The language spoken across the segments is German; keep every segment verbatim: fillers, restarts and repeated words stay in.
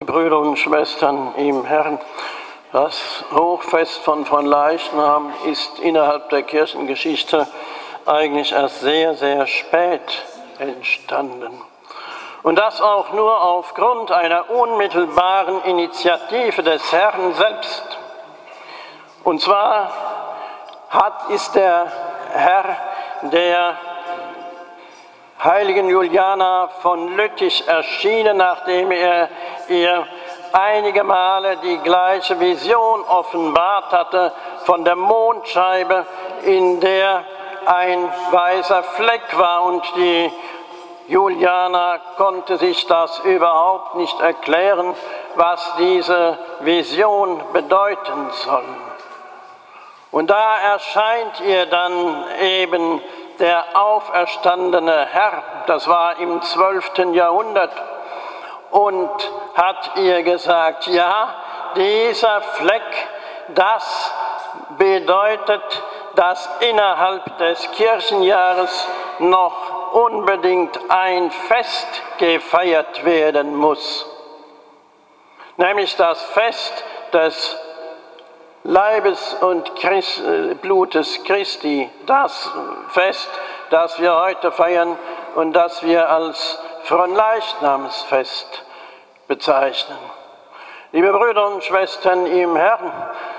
Brüder und Schwestern im Herrn, das Hochfest von Fronleichnam ist innerhalb der Kirchengeschichte eigentlich erst sehr, sehr spät entstanden. Und das auch nur aufgrund einer unmittelbaren Initiative des Herrn selbst. Und zwar hat, ist der Herr der heiligen Juliana von Lüttich erschienen, nachdem er ihr einige Male die gleiche Vision offenbart hatte von der Mondscheibe, in der ein weißer Fleck war, und die Juliana konnte sich das überhaupt nicht erklären, was diese Vision bedeuten soll. Und da erscheint ihr dann eben der auferstandene Herr, das war im zwölften Jahrhundert, und hat ihr gesagt, ja, dieser Fleck, das bedeutet, dass innerhalb des Kirchenjahres noch unbedingt ein Fest gefeiert werden muss, nämlich das Fest des Leibes und Christ, Blutes Christi, das Fest, das wir heute feiern und das wir als Fronleichnamsfest bezeichnen. Liebe Brüder und Schwestern im Herrn,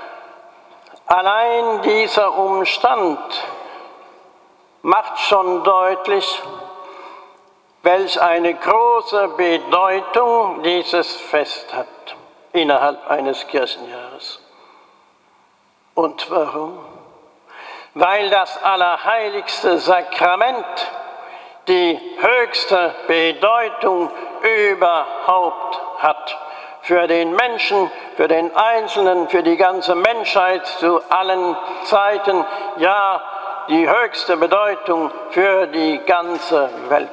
allein dieser Umstand macht schon deutlich, welch eine große Bedeutung dieses Fest hat innerhalb eines Kirchenjahres. Und warum? Weil das allerheiligste Sakrament die höchste Bedeutung überhaupt hat. Für den Menschen, für den Einzelnen, für die ganze Menschheit zu allen Zeiten, ja, die höchste Bedeutung für die ganze Welt.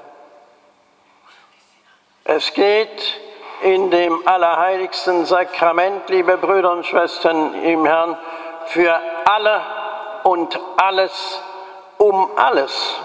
Es geht in dem allerheiligsten Sakrament, liebe Brüder und Schwestern im Herrn, für alle und alles um alles.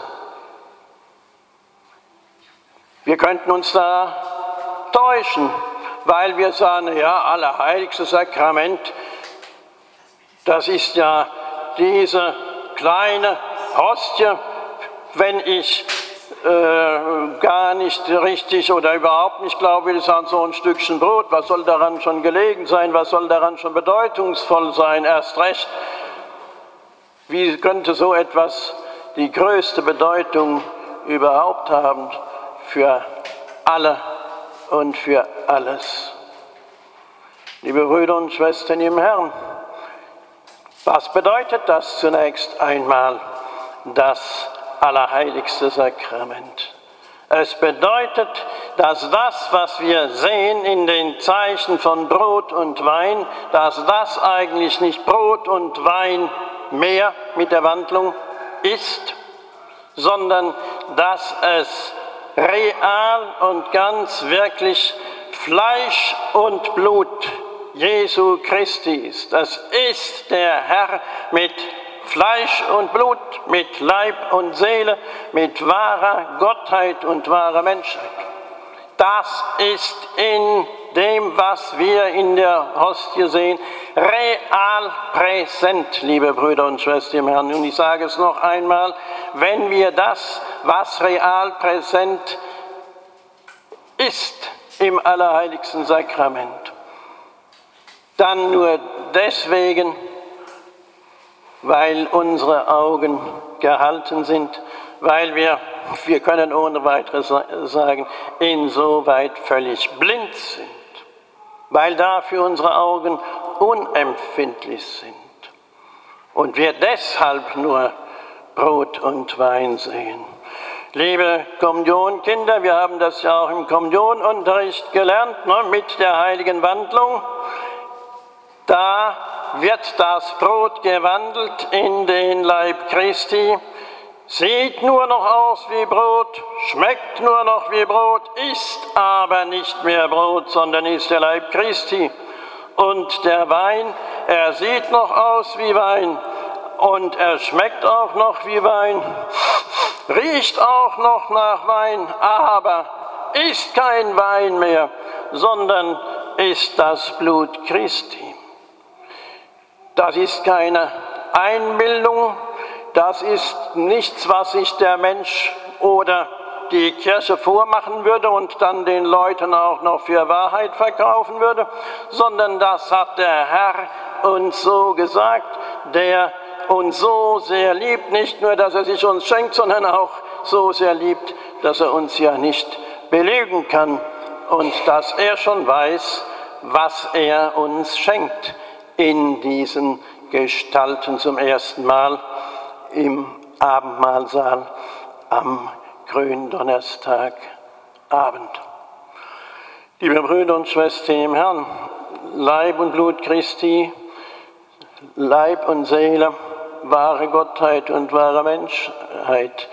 Wir könnten uns da täuschen, weil wir sagen, ja, allerheiligstes Sakrament, das ist ja diese kleine Hostie, wenn ich Äh, gar nicht richtig oder überhaupt nicht glaube, das ist so ein Stückchen Brot, was soll daran schon gelegen sein, was soll daran schon bedeutungsvoll sein, erst recht. Wie könnte so etwas die größte Bedeutung überhaupt haben für alle und für alles? Liebe Brüder und Schwestern im Herrn, was bedeutet das zunächst einmal, das allerheiligste Sakrament? Es bedeutet, dass das, was wir sehen in den Zeichen von Brot und Wein, dass das eigentlich nicht Brot und Wein mehr mit der Wandlung ist, sondern dass es real und ganz wirklich Fleisch und Blut Jesu Christi ist. Es ist der Herr mit Fleisch und Blut, mit Leib und Seele, mit wahrer Gottheit und wahrer Menschheit. Das ist in dem, was wir in der Hostie sehen, real präsent, liebe Brüder und Schwestern im Herrn. Und ich sage es noch einmal, wenn wir das, was real präsent ist im allerheiligsten Sakrament, dann nur deswegen, weil unsere Augen gehalten sind, weil wir, wir können ohne weiteres sagen, insoweit völlig blind sind, weil dafür unsere Augen unempfindlich sind und wir deshalb nur Brot und Wein sehen. Liebe Kommunionkinder, wir haben das ja auch im Kommunionunterricht gelernt, ne, mit der heiligen Wandlung. Da wird das Brot gewandelt in den Leib Christi, sieht nur noch aus wie Brot, schmeckt nur noch wie Brot, ist aber nicht mehr Brot, sondern ist der Leib Christi. Und der Wein, er sieht noch aus wie Wein und er schmeckt auch noch wie Wein, riecht auch noch nach Wein, aber ist kein Wein mehr, sondern ist das Blut Christi. Das ist keine Einbildung, das ist nichts, was sich der Mensch oder die Kirche vormachen würde und dann den Leuten auch noch für Wahrheit verkaufen würde, sondern das hat der Herr uns so gesagt, der uns so sehr liebt, nicht nur, dass er sich uns schenkt, sondern auch so sehr liebt, dass er uns ja nicht belügen kann und dass er schon weiß, was er uns schenkt in diesen Gestalten zum ersten Mal im Abendmahlsaal am Gründonnerstagabend. Liebe Brüder und Schwestern im Herrn, Leib und Blut Christi, Leib und Seele, wahre Gottheit und wahre Menschheit.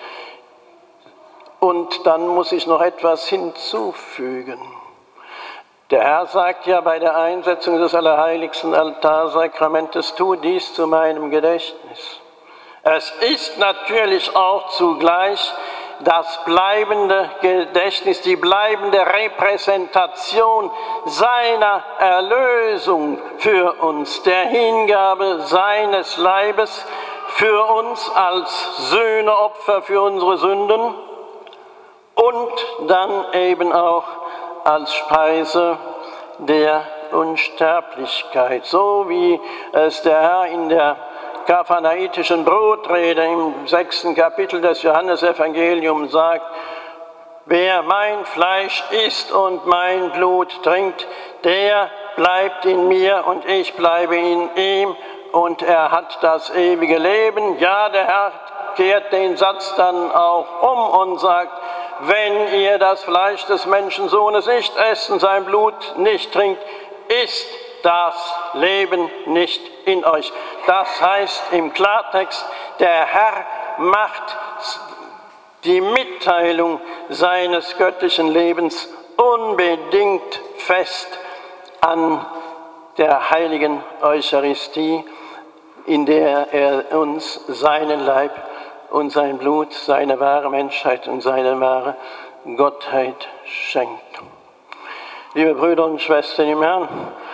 Und dann muss ich noch etwas hinzufügen. Der Herr sagt ja bei der Einsetzung des allerheiligsten Altarsakramentes, tu dies zu meinem Gedächtnis. Es ist natürlich auch zugleich das bleibende Gedächtnis, die bleibende Repräsentation seiner Erlösung für uns, der Hingabe seines Leibes für uns als Sühneopfer für unsere Sünden und dann eben auch als Speise der Unsterblichkeit, so wie es der Herr in der kaphanaitischen Brotrede im sechsten Kapitel des Johannesevangeliums sagt: Wer mein Fleisch isst und mein Blut trinkt, der bleibt in mir und ich bleibe in ihm und er hat das ewige Leben. Ja, der Herr kehrt den Satz dann auch um und sagt: Wenn ihr das Fleisch des Menschensohnes nicht esst und sein Blut nicht trinkt, ist das Leben nicht in euch. Das heißt im Klartext, der Herr macht die Mitteilung seines göttlichen Lebens unbedingt fest an der heiligen Eucharistie, in der er uns seinen Leib und sein Blut, seine wahre Menschheit und seine wahre Gottheit schenkt. Liebe Brüder und Schwestern im Herrn,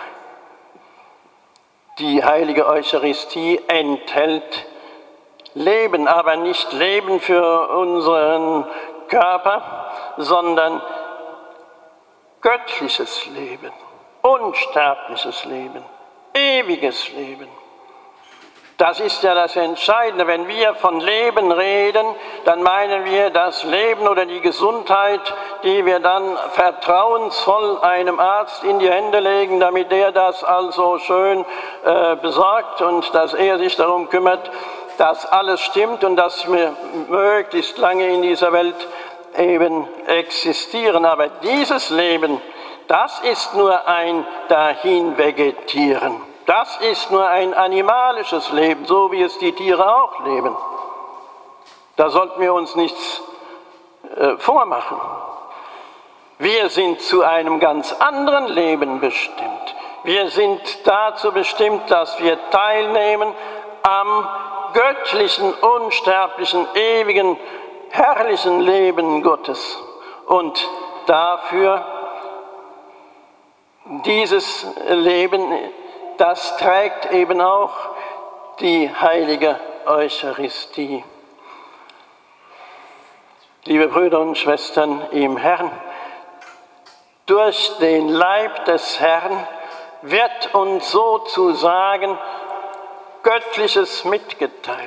die heilige Eucharistie enthält Leben, aber nicht Leben für unseren Körper, sondern göttliches Leben, unsterbliches Leben, ewiges Leben. Das ist ja das Entscheidende. Wenn wir von Leben reden, dann meinen wir das Leben oder die Gesundheit, die wir dann vertrauensvoll einem Arzt in die Hände legen, damit der das also schön äh, besorgt und dass er sich darum kümmert, dass alles stimmt und dass wir möglichst lange in dieser Welt eben existieren. Aber dieses Leben, das ist nur ein Dahinvegetieren. Das ist nur ein animalisches Leben, so wie es die Tiere auch leben. Da sollten wir uns nichts äh, vormachen. Wir sind zu einem ganz anderen Leben bestimmt. Wir sind dazu bestimmt, dass wir teilnehmen am göttlichen, unsterblichen, ewigen, herrlichen Leben Gottes. Und dafür dieses Leben, das trägt eben auch die heilige Eucharistie. Liebe Brüder und Schwestern im Herrn, durch den Leib des Herrn wird uns sozusagen Göttliches mitgeteilt.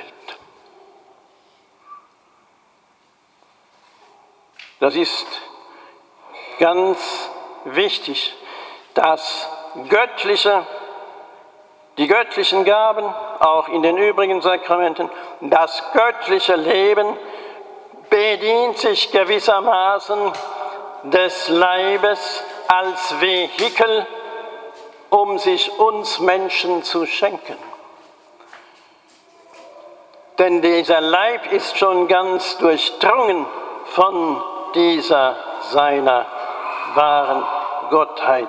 Das ist ganz wichtig, das Göttliche, die göttlichen Gaben, auch in den übrigen Sakramenten, das göttliche Leben bedient sich gewissermaßen des Leibes als Vehikel, um sich uns Menschen zu schenken. Denn dieser Leib ist schon ganz durchdrungen von dieser seiner wahren Gottheit.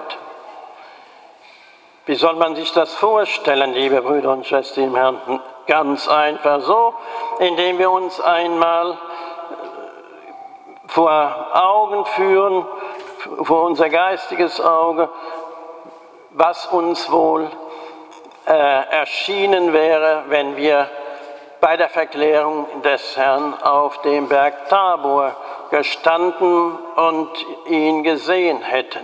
Wie soll man sich das vorstellen, liebe Brüder und Schwestern im Herrn? Ganz einfach so, indem wir uns einmal vor Augen führen, vor unser geistiges Auge, was uns wohl äh, erschienen wäre, wenn wir bei der Verklärung des Herrn auf dem Berg Tabor gestanden und ihn gesehen hätten.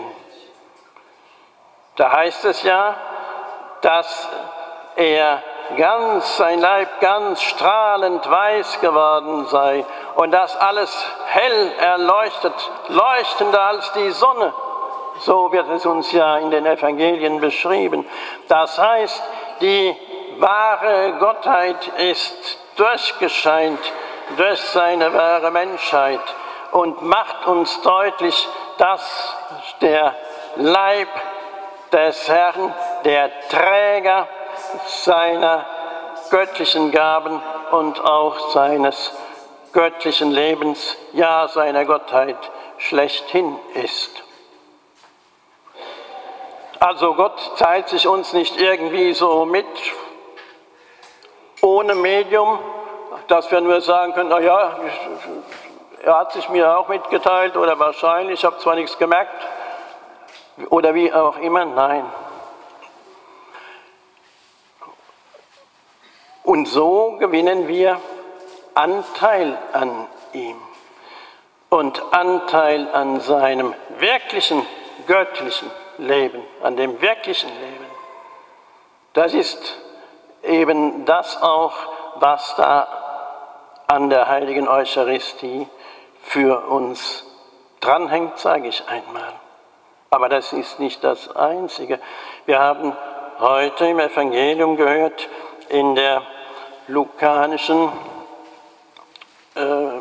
Da heißt es ja, dass er ganz, sein Leib ganz strahlend weiß geworden sei und dass alles hell erleuchtet, leuchtender als die Sonne. So wird es uns ja in den Evangelien beschrieben. Das heißt, die wahre Gottheit ist durchgescheint durch seine wahre Menschheit und macht uns deutlich, dass der Leib des Herrn, der Träger seiner göttlichen Gaben und auch seines göttlichen Lebens, ja seiner Gottheit schlechthin ist. Also Gott teilt sich uns nicht irgendwie so mit, ohne Medium, dass wir nur sagen können, na ja, er hat sich mir auch mitgeteilt oder wahrscheinlich, ich habe zwar nichts gemerkt oder wie auch immer, nein. Und so gewinnen wir Anteil an ihm und Anteil an seinem wirklichen göttlichen Leben, an dem wirklichen Leben. Das ist eben das auch, was da an der heiligen Eucharistie für uns dranhängt, sage ich einmal. Aber das ist nicht das Einzige. Wir haben heute im Evangelium gehört, in der lukanischen äh,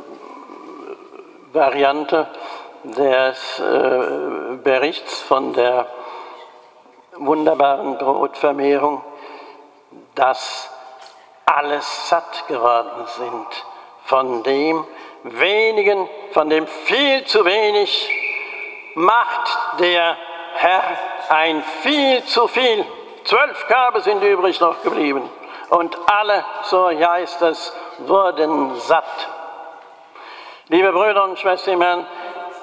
Variante des äh, Berichts von der wunderbaren Brotvermehrung, dass alle satt geworden sind von dem wenigen, von dem viel zu wenig macht der Herr ein viel zu viel. Zwölf Körbe sind übrig noch geblieben und alle, so heißt es, wurden satt. Liebe Brüder und Schwestern im Herrn,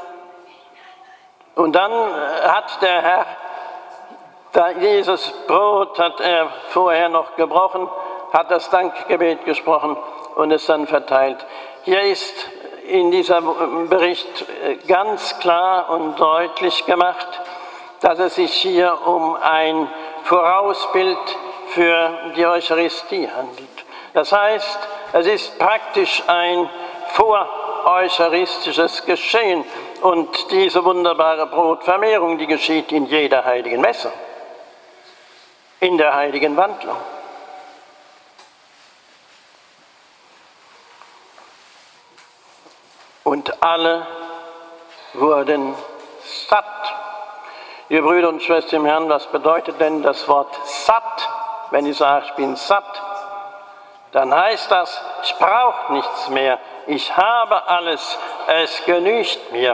und dann hat der Herr, da dieses Brot hat er vorher noch gebrochen, hat das Dankgebet gesprochen und es dann verteilt. Hier ist in diesem Bericht ganz klar und deutlich gemacht, dass es sich hier um ein Vorausbild für die Eucharistie handelt. Das heißt, es ist praktisch ein voreucharistisches Geschehen und diese wunderbare Brotvermehrung, die geschieht in jeder heiligen Messe, in der heiligen Wandlung. Und alle wurden satt. Ihr Brüder und Schwestern im Herrn, was bedeutet denn das Wort satt? Wenn ich sage, ich bin satt, dann heißt das, ich brauche nichts mehr, ich habe alles, es genügt mir.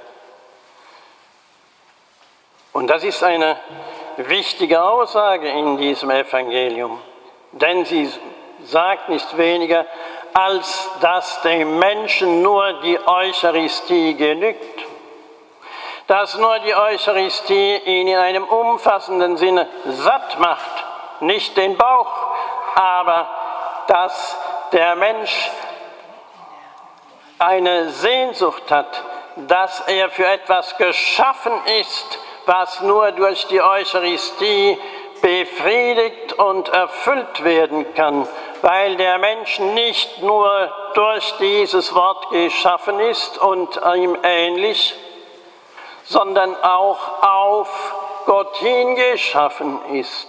Und das ist eine wichtige Aussage in diesem Evangelium, denn sie sagt nicht weniger, als dass dem Menschen nur die Eucharistie genügt. Dass nur die Eucharistie ihn in einem umfassenden Sinne satt macht, nicht den Bauch, aber dass der Mensch eine Sehnsucht hat, dass er für etwas geschaffen ist, was nur durch die Eucharistie befriedigt und erfüllt werden kann, weil der Mensch nicht nur durch dieses Wort geschaffen ist und ihm ähnlich, sondern auch auf Gott hin geschaffen ist.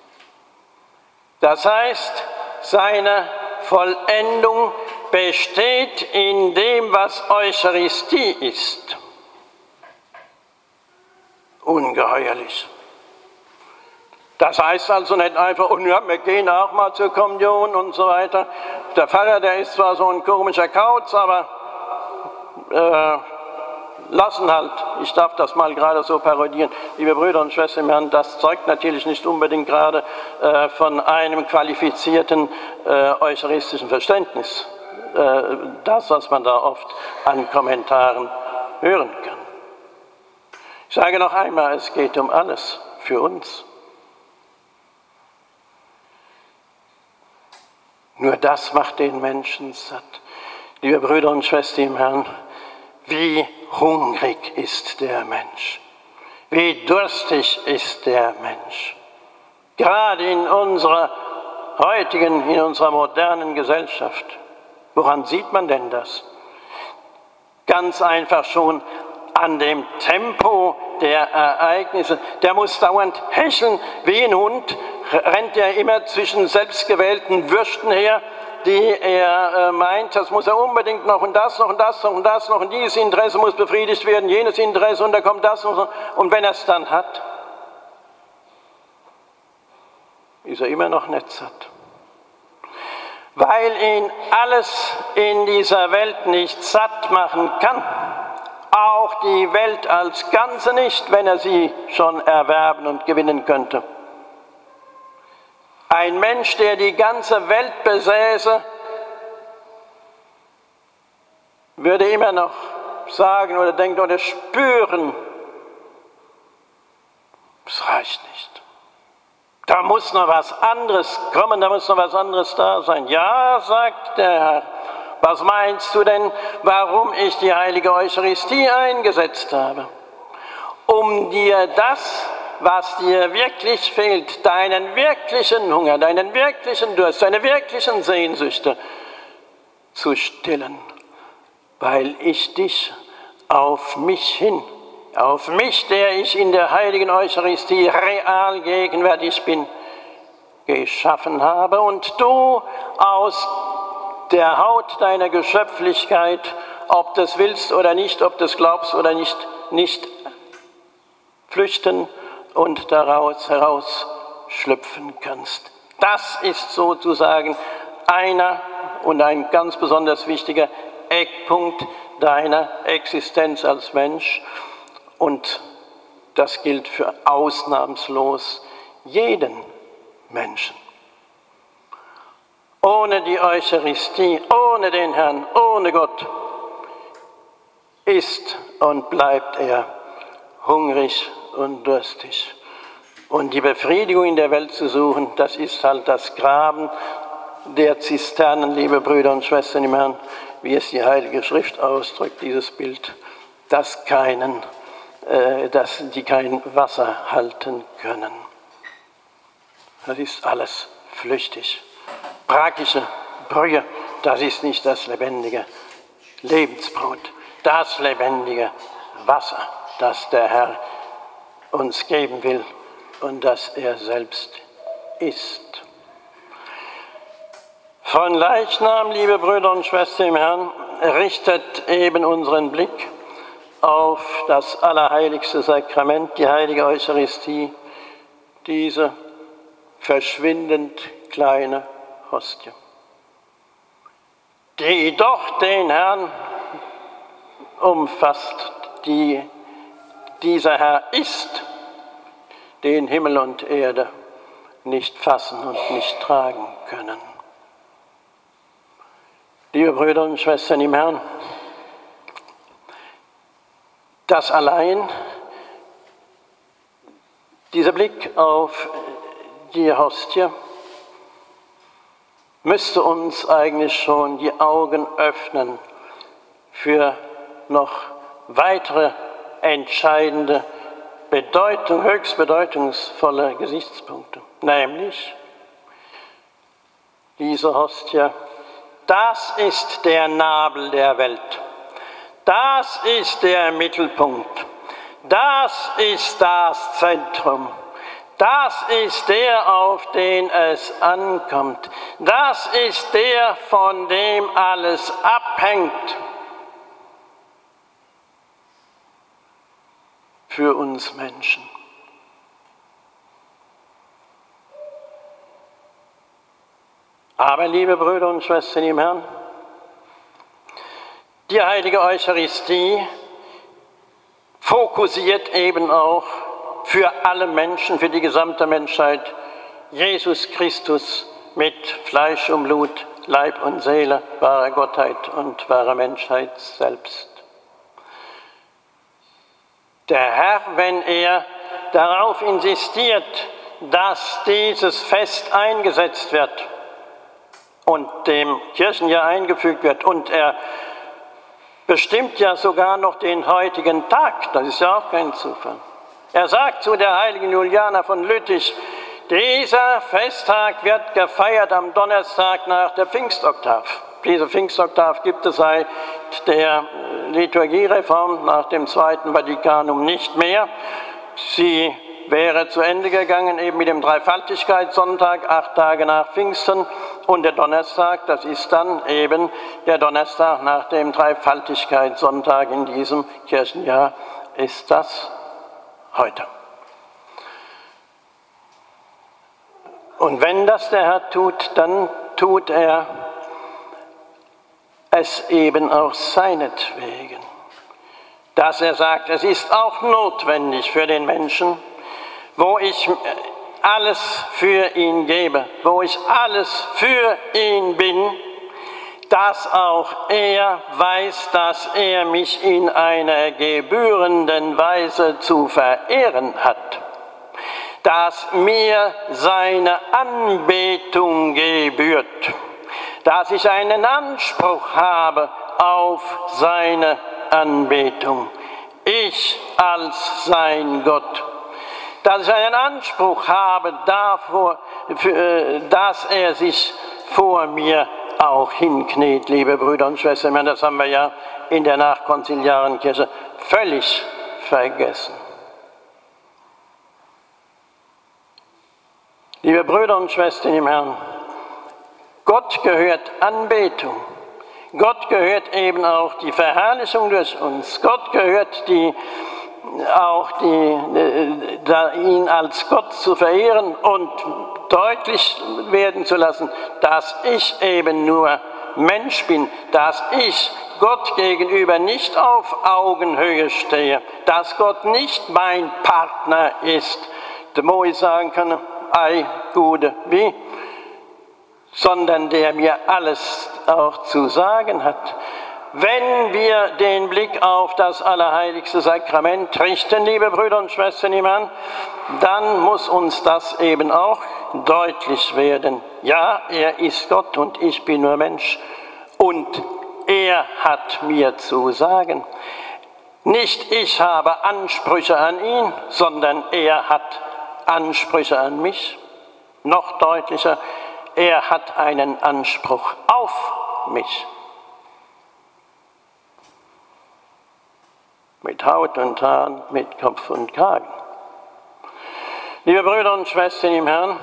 Das heißt, seine Vollendung besteht in dem, was Eucharistie ist. Ungeheuerlich. Das heißt also nicht einfach, und ja, wir gehen auch mal zur Kommunion und so weiter. Der Pfarrer, der ist zwar so ein komischer Kauz, aber äh, lassen halt. Ich darf das mal gerade so parodieren. Liebe Brüder und Schwestern im Herrn, das zeugt natürlich nicht unbedingt gerade äh, von einem qualifizierten äh, eucharistischen Verständnis. Äh, das, was man da oft an Kommentaren hören kann. Ich sage noch einmal, es geht um alles für uns. Nur das macht den Menschen satt. Liebe Brüder und Schwestern im Herrn, wie hungrig ist der Mensch, wie durstig ist der Mensch. Gerade in unserer heutigen, in unserer modernen Gesellschaft. Woran sieht man denn das? Ganz einfach schon an dem Tempo der Ereignisse. Der muss dauernd hecheln wie ein Hund, rennt er immer zwischen selbstgewählten Würsten her, die er äh, meint, das muss er unbedingt noch und das noch und das noch und das noch und dieses Interesse muss befriedigt werden, jenes Interesse und da kommt das noch und wenn er es dann hat, ist er immer noch nicht satt. Weil ihn alles in dieser Welt nicht satt machen kann, auch die Welt als Ganze nicht, wenn er sie schon erwerben und gewinnen könnte. Ein Mensch, der die ganze Welt besäße, würde immer noch sagen oder denken oder spüren, es reicht nicht. Da muss noch was anderes kommen, da muss noch was anderes da sein. Ja, sagt der Herr, was meinst du denn, warum ich die heilige Eucharistie eingesetzt habe? Um dir das, was dir wirklich fehlt, deinen wirklichen Hunger, deinen wirklichen Durst, deine wirklichen Sehnsüchte zu stillen, weil ich dich auf mich hin, auf mich, der ich in der heiligen Eucharistie real gegenwärtig bin, geschaffen habe und du aus der Haut deiner Geschöpflichkeit, ob du es willst oder nicht, ob du es glaubst oder nicht, nicht flüchten und daraus herausschlüpfen kannst. Das ist sozusagen einer und ein ganz besonders wichtiger Eckpunkt deiner Existenz als Mensch. Und das gilt für ausnahmslos jeden Menschen. Ohne die Eucharistie, ohne den Herrn, ohne Gott ist und bleibt er hungrig und durstig. Und die Befriedigung in der Welt zu suchen, das ist halt das Graben der Zisternen, liebe Brüder und Schwestern im Herrn, wie es die Heilige Schrift ausdrückt, dieses Bild, das keinen, äh, dass die kein Wasser halten können. Das ist alles flüchtig. Praktische Brühe, das ist nicht das lebendige Lebensbrot, das lebendige Wasser, das der Herr uns geben will und das er selbst ist. Von Leichnam, liebe Brüder und Schwestern im Herrn, richtet eben unseren Blick auf das allerheiligste Sakrament, die heilige Eucharistie, diese verschwindend kleine Hostie, die doch den Herrn umfasst, die dieser Herr ist, den Himmel und Erde nicht fassen und nicht tragen können. Liebe Brüder und Schwestern im Herrn, das allein, dieser Blick auf die Hostie, müsste uns eigentlich schon die Augen öffnen für noch weitere entscheidende Bedeutung, höchst bedeutungsvolle Gesichtspunkte. Nämlich diese Hostie, das ist der Nabel der Welt. Das ist der Mittelpunkt. Das ist das Zentrum. Das ist der, auf den es ankommt. Das ist der, von dem alles abhängt. Für uns Menschen. Aber, liebe Brüder und Schwestern im Herrn, die heilige Eucharistie fokussiert eben auch für alle Menschen, für die gesamte Menschheit, Jesus Christus mit Fleisch und Blut, Leib und Seele, wahrer Gottheit und wahrer Menschheit selbst. der Herr, wenn er darauf insistiert, dass dieses Fest eingesetzt wird und dem Kirchenjahr eingefügt wird. Und er bestimmt ja sogar noch den heutigen Tag, das ist ja auch kein Zufall. Er sagt zu der heiligen Juliana von Lüttich, dieser Festtag wird gefeiert am Donnerstag nach der Pfingstoktav. Diese Pfingstoktav gibt es seit der Liturgiereform nach dem Zweiten Vatikanum nicht mehr. Sie wäre zu Ende gegangen eben mit dem Dreifaltigkeitssonntag, acht Tage nach Pfingsten. Und der Donnerstag, das ist dann eben der Donnerstag nach dem Dreifaltigkeitssonntag in diesem Kirchenjahr, ist das heute. Und wenn das der Herr tut, dann tut er es eben auch seinetwegen. Dass er sagt, es ist auch notwendig für den Menschen, wo ich alles für ihn gebe, wo ich alles für ihn bin, dass auch er weiß, dass er mich in einer gebührenden Weise zu verehren hat, dass mir seine Anbetung gebührt, dass ich einen Anspruch habe auf seine Anbetung, ich als sein Gott, dass ich einen Anspruch habe davor, dass er sich vor mir auch hinkniet, liebe Brüder und Schwestern. Das haben wir ja in der nachkonziliaren Kirche völlig vergessen. Liebe Brüder und Schwestern im Herrn, Gott gehört Anbetung. Gott gehört eben auch die Verherrlichung durch uns. Gott gehört die auch die, da, ihn als Gott zu verehren und deutlich werden zu lassen, dass ich eben nur Mensch bin, dass ich Gott gegenüber nicht auf Augenhöhe stehe, dass Gott nicht mein Partner ist, wo ich sagen kann, ei, Gude, wie, sondern der mir alles auch zu sagen hat. Wenn wir den Blick auf das allerheiligste Sakrament richten, liebe Brüder und Schwestern im Herrn, dann muss uns das eben auch deutlich werden. Ja, er ist Gott und ich bin nur Mensch. Und er hat mir zu sagen. Nicht ich habe Ansprüche an ihn, sondern er hat Ansprüche an mich. Noch deutlicher, er hat einen Anspruch auf mich. Mit Haut und Haaren, mit Kopf und Kragen. Liebe Brüder und Schwestern im Herrn,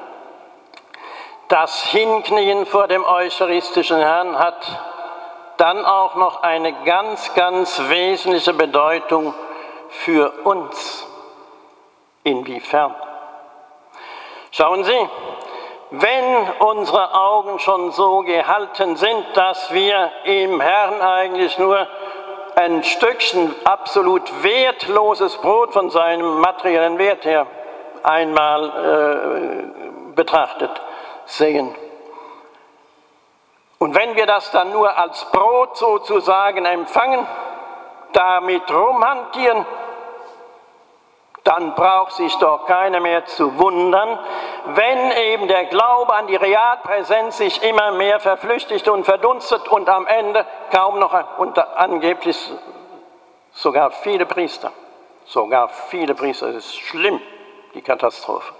das Hinknien vor dem eucharistischen Herrn hat dann auch noch eine ganz, ganz wesentliche Bedeutung für uns. Inwiefern? Schauen Sie, wenn unsere Augen schon so gehalten sind, dass wir im Herrn eigentlich nur ein Stückchen absolut wertloses Brot von seinem materiellen Wert her einmal äh, betrachtet sehen. Und wenn wir das dann nur als Brot sozusagen empfangen, damit rumhantieren, dann braucht sich doch keiner mehr zu wundern, wenn eben der Glaube an die Realpräsenz sich immer mehr verflüchtigt und verdunstet und am Ende kaum noch unter angeblich sogar viele Priester, sogar viele Priester, das ist schlimm, die Katastrophe.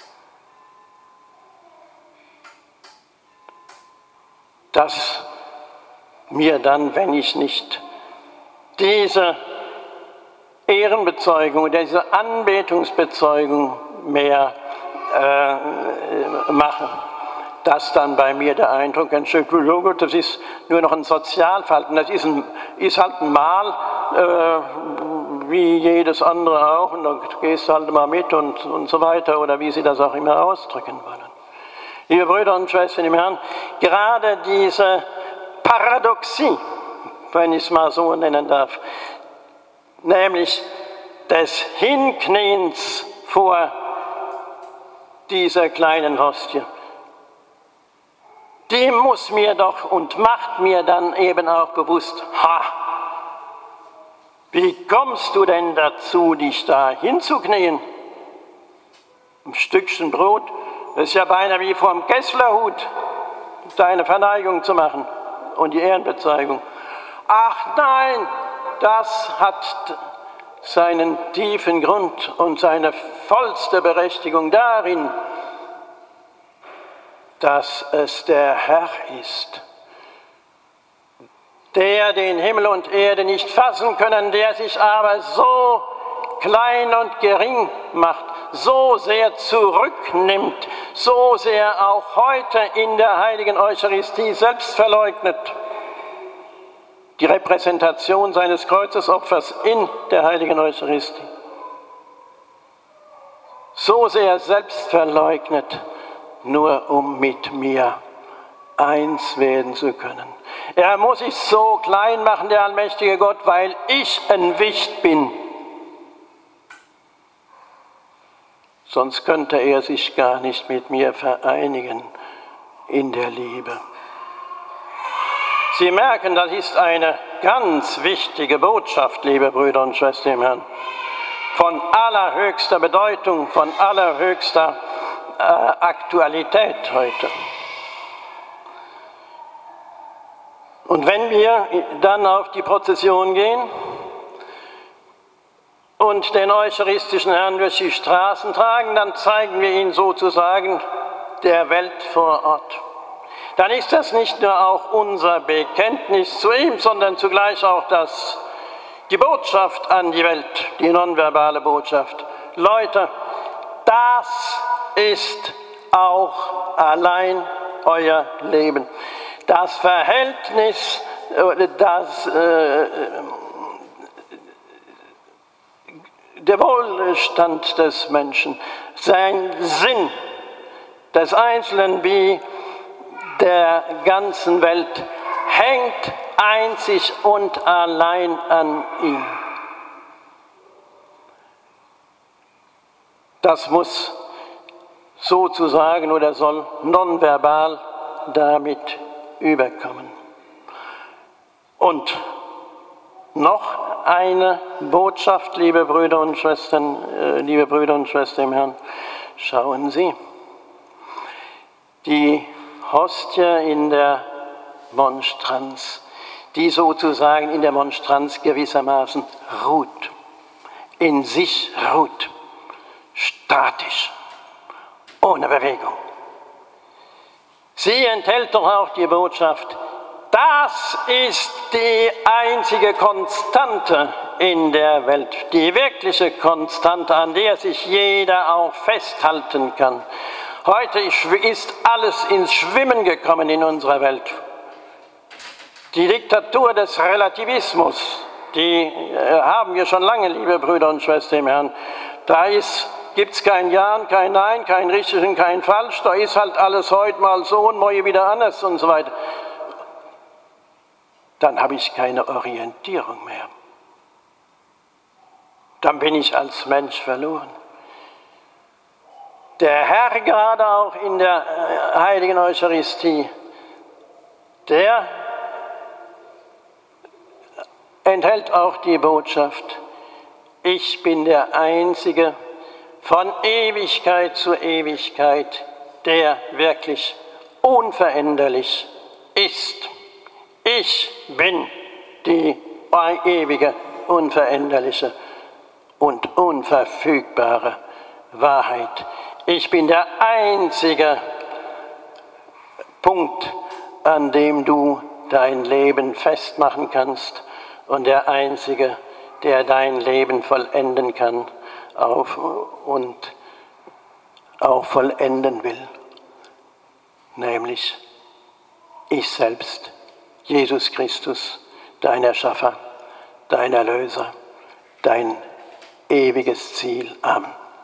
Dass mir dann, wenn ich nicht diese Ehrenbezeugung oder diese Anbetungsbezeugung mehr äh, machen, dass dann bei mir der Eindruck entsteht, oh Gott, das ist nur noch ein Sozialverhalten, das ist, ein, ist halt ein Mal, äh, wie jedes andere auch, und dann gehst du halt mal mit und, und so weiter, oder wie sie das auch immer ausdrücken wollen. Liebe Brüder und Schwestern im Herrn, gerade diese Paradoxie, wenn ich es mal so nennen darf, nämlich des Hinkniens vor dieser kleinen Hostie, die muss mir doch und macht mir dann eben auch bewusst, ha, Wie kommst du denn dazu, dich da hinzuknien? Ein Stückchen Brot, das ist ja beinahe wie vom Kesslerhut, deine Verneigung zu machen und die Ehrenbezeugung. Ach nein, das hat seinen tiefen Grund und seine vollste Berechtigung darin, dass es der Herr ist, der den Himmel und Erde nicht fassen können, der sich aber so klein und gering macht, so sehr zurücknimmt, so sehr auch heute in der heiligen Eucharistie selbst verleugnet. Die Repräsentation seines Kreuzesopfers in der heiligen Eucharistie. So sehr selbst verleugnet, nur um mit mir eins werden zu können. Er muss sich so klein machen, der allmächtige Gott, weil ich ein Wicht bin. Sonst könnte er sich gar nicht mit mir vereinigen in der Liebe. Sie merken, das ist eine ganz wichtige Botschaft, liebe Brüder und Schwestern im Herrn. Von allerhöchster Bedeutung, von allerhöchster äh, Aktualität heute. Und wenn wir dann auf die Prozession gehen und den eucharistischen Herrn durch die Straßen tragen, dann zeigen wir ihn sozusagen der Welt vor Ort. Dann ist das nicht nur auch unser Bekenntnis zu ihm, sondern zugleich auch das, die Botschaft an die Welt, die nonverbale Botschaft. Leute, das ist auch allein euer Leben. Das Verhältnis, das, äh, der Wohlstand des Menschen, sein Sinn des Einzelnen wie der ganzen Welt hängt einzig und allein an ihm. Das muss sozusagen oder soll nonverbal damit überkommen. Und noch eine Botschaft, liebe Brüder und Schwestern, äh, liebe Brüder und Schwestern im Herrn, schauen Sie, die Hostie in der Monstranz, die sozusagen in der Monstranz gewissermaßen ruht, in sich ruht, statisch, ohne Bewegung. Sie enthält doch auch die Botschaft, das ist die einzige Konstante in der Welt, die wirkliche Konstante, an der sich jeder auch festhalten kann. Heute ist alles ins Schwimmen gekommen in unserer Welt. Die Diktatur des Relativismus, die haben wir schon lange, liebe Brüder und Schwestern im Herrn. Da gibt es kein Ja und kein Nein, kein richtig und kein falsch. Da ist halt alles heute mal so und morgen wieder anders und so weiter. Dann habe ich keine Orientierung mehr. Dann bin ich als Mensch verloren. Der Herr, gerade auch in der heiligen Eucharistie, der enthält auch die Botschaft, ich bin der Einzige von Ewigkeit zu Ewigkeit, der wirklich unveränderlich ist. Ich bin die ewige, unveränderliche und unverfügbare Wahrheit. Ich bin der einzige Punkt, an dem du dein Leben festmachen kannst und der einzige, der dein Leben vollenden kann auf, und auch vollenden will, nämlich ich selbst, Jesus Christus, dein Erschaffer, dein Erlöser, dein ewiges Ziel. Amen.